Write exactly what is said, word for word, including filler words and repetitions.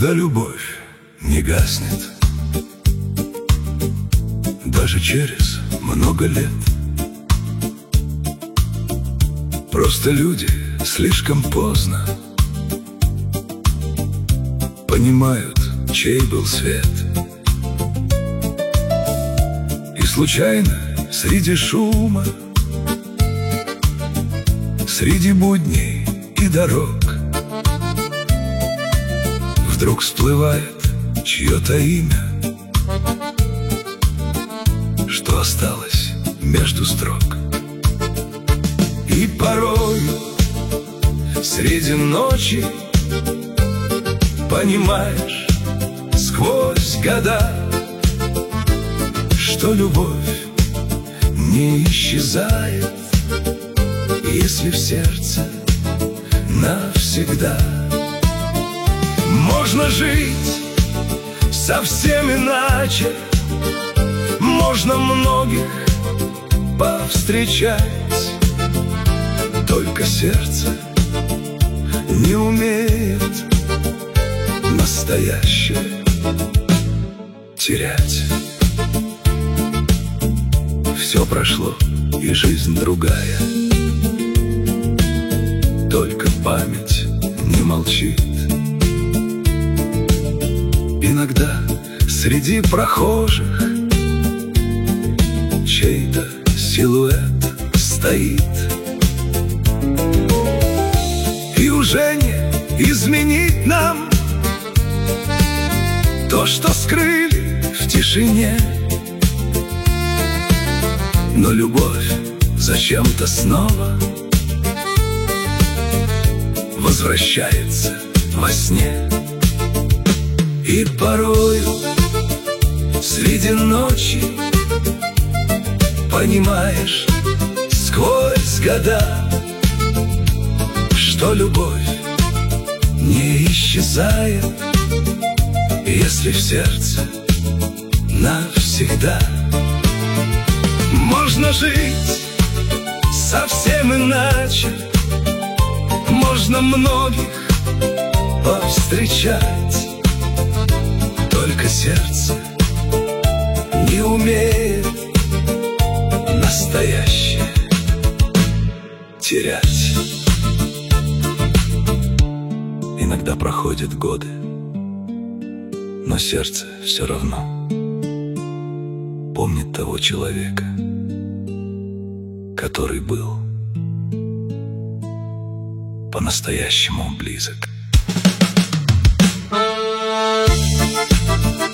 Когда любовь не гаснет, даже через много лет, просто люди слишком поздно понимают, чей был свет. И случайно среди шума, среди будней и дорог, вдруг всплывает чье-то имя, что осталось между строк. И порой среди ночи понимаешь сквозь года, что любовь не исчезает, если в сердце навсегда. Можно жить совсем иначе, можно многих повстречать, только сердце не умеет настоящее терять. Все прошло, и жизнь другая, только память не молчит. Иногда среди прохожих чей-то силуэт стоит, и уже не изменить нам то, что скрыли в тишине. Но любовь зачем-то снова возвращается во сне. И порою среди ночи понимаешь сквозь года, что любовь не исчезает, если в сердце навсегда. Можно жить совсем иначе, можно многих повстречать, только сердце не умеет настоящее терять. Иногда проходят годы, но сердце все равно помнит того человека, который был по-настоящему близок.